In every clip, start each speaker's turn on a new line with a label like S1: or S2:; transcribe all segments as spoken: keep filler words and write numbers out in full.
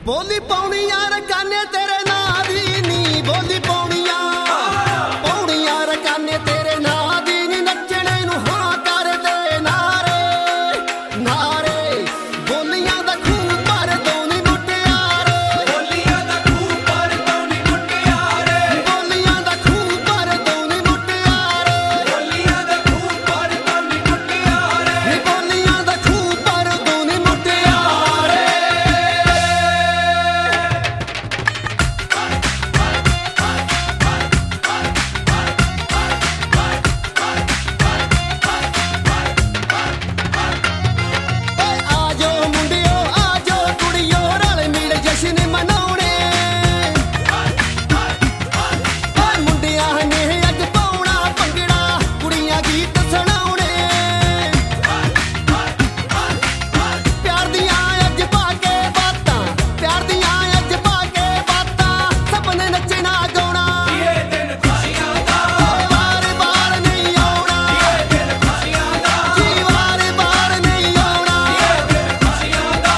S1: ਬੋਲੀ ਪਾਉਣੀਆਂ ਰਕਾਨੇ ਤੇਰੇ ਨਾਂ ਦੀ ਨੀ ਬੋਲੀ ਪਾਉਣੀਆਂ ਪਾਉਣੀਆਂ ਰਕਾਨੇ ਤੇਰੇ ਨਾਂ ਦੀ ਨੀ ਨੱਚਣੇ ਨੂੰ ਹਾਂ ਕਰਦੇ ਨਾਰੇ ਨਾਰੇ ਬੋਲੀਆਂ ਦਾ ਖੂਹ ਭਰ ਦੋ ਨੀ ਮੁਟਿਆਰੇ
S2: ਬੋਲੀਆਂ ਦਾ ਖੂਹ ਭਰ ਦੋ ਨੀ ਮੁਟਿਆਰੇ
S1: ਬੋਲੀਆਂ ਦਾ ਖੂਹ ਭਰ ਦੋ ਨੀ ਮੁਟਿਆਰੇ
S2: ਬੋਲੀਆਂ ਦਾ ਖੂਹ ਭਰ ਦੋ ਨੀ ਮੁਟਿਆਰੇ
S1: ਨੀ ਬੋਲੀਆਂ ਦਾ ਖੂਹ ਭਰ ਦੋ ਨੀ ਮੁਟਿਆਰੇ ਆਜੋ ਮੁੰਡਿਓ ਆਜੋ ਕੁੜੀਓ ਰਲ ਮਿਲ ਜਸ਼ਨ ਮਨਾਉਣੇ ਓਏ ਮੁੰਡਿਆਂ ਨੇ ਅੱਜ ਪਾਉਣਾ ਭੰਗੜਾ ਕੁੜੀਆਂ ਗੀਤ ਸੁਣਾਉਣੇ ਪਿਆਰ ਦੀਆਂ ਅੱਜ ਪਾ ਕੇ ਬਾਤਾਂ ਪਿਆਰ ਦੀਆਂ ਅੱਜ ਪਾ ਕੇ ਬਾਤਾਂ ਸਭ ਨੇ ਨੱਚਣਾ ਗਾਉਣਾ
S2: ਇਹ ਦਿਨ ਖੁਸ਼ੀਆਂ ਦਾ
S1: ਵਾਰ ਵਾਰ ਨਹੀਂ ਆਉਣਾ
S2: ਇਹ ਦਿਨ ਖੁਸ਼ੀਆਂ ਦਾ
S1: ਜੀ ਵਾਰ ਵਾਰ ਨਹੀਂ ਆਉਣਾ
S2: ਇਹ ਦਿਨ ਖੁਸ਼ੀਆਂ ਦਾ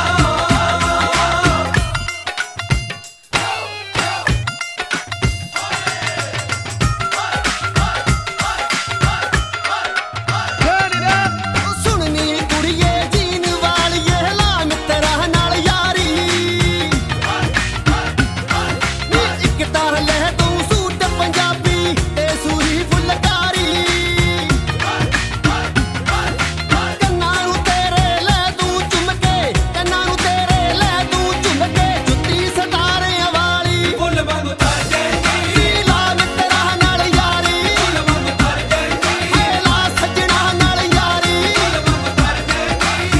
S1: ਸੁਣਨੀ ਕੁੜੀਏ ਜੀਨ ਵਾਲੀਏ ਲਾ ਮਿੱਤਰਾਂ ਨਾਲ ਯਾਰੀ ਨੀ ਇੱਕ ਤਾਂ ਲੈ ਤੂੰ ਸੂਟ ਪੰਜਾਬੀ ਤੇ ਸੂਰੀ ਫੁਲਕਾਰੀ ਕੰਨਾਂ ਨੂੰ ਤੇਰੇ ਲੈ ਤੂੰ ਚੁੰਮ ਕੇ ਕੰਨਾਂ ਨੂੰ ਤੇਰੇ ਲੈ ਤੂੰ ਚੁੰਮ ਕੇ ਜੁੱਤੀ ਸਤਾਰਿਆਂ ਵਾਲੀ
S2: ਫੁੱਲ ਵਾਂਗੂ ਤਰ ਜਾਏਗੀ
S1: ਨੀ ਲਾ ਮਿੱਤਰਾਂ ਨਾਲ ਯਾਰੀ
S2: ਫੁੱਲ ਵਾਂਗੂ ਤਰ ਜਾਏਗੀ
S1: ਏ ਲਾ ਸੱਜਣਾ ਨਾਲ ਯਾਰੀ
S2: ਫੁੱਲ ਵਾਂਗੂ ਤਰ ਜਾਏਗੀ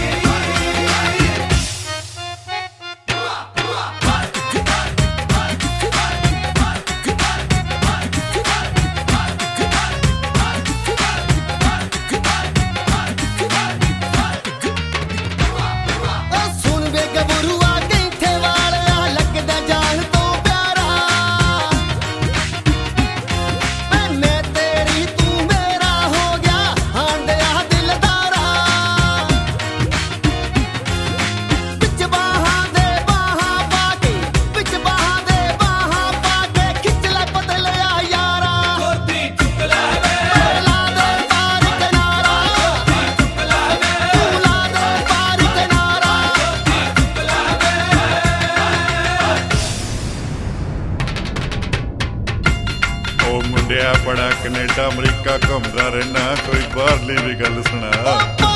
S1: ਓ ਸੁਣ ਵੇ ਗੱਭਰੂਆ ਕੈਂਠੇ ਵਾਲਿਆ ਲੱਗਦਾ ਜਾਨ ਤੋਂ ਪਿਆਰਾ ਏ ਮੈਂ ਤੇਰੀ ਤੂੰ ਮੇਰਾ ਹੋ ਗਿਆ ਹਾਂਡਿਆ ਦਿਲਦਾਰਾ ਵਿੱਚ ਬਾਹਾਂ ਦੇ ਬਾਹਾਂ ਪਾ ਕੇ ਵਿੱਚ ਬਾਹਾਂ ਦੇ ਬਾਹਾਂ ਪਾ ਕੇ ਖਿੱਚ ਲੈ ਪਤਲਿਆ ਯਾਰਾ
S2: ਗੋਦੀ ਚੁੱਕ ਲੈ ਵੇ
S1: ਲਾ ਦੇ ਪਾਰ ਕਿਨਾਰਾ
S2: ਚੁੱਕ ਲੈ ਵੇ
S1: ਤੂੰ ਲਾ ਦੇ ਪਾਰ ਕਿਨਾਰਾ
S2: ਚੁੱਕ ਲੈ
S3: ਉਹ ਮੁੰਡਿਆ ਬੜਾ ਕੈਨੇਡਾ ਅਮਰੀਕਾ ਘੁੰਮਦਾ ਰਹਿਣਾ ਕੋਈ ਬਾਹਰਲੀ ਵੀ ਗੱਲ ਸੁਣਾ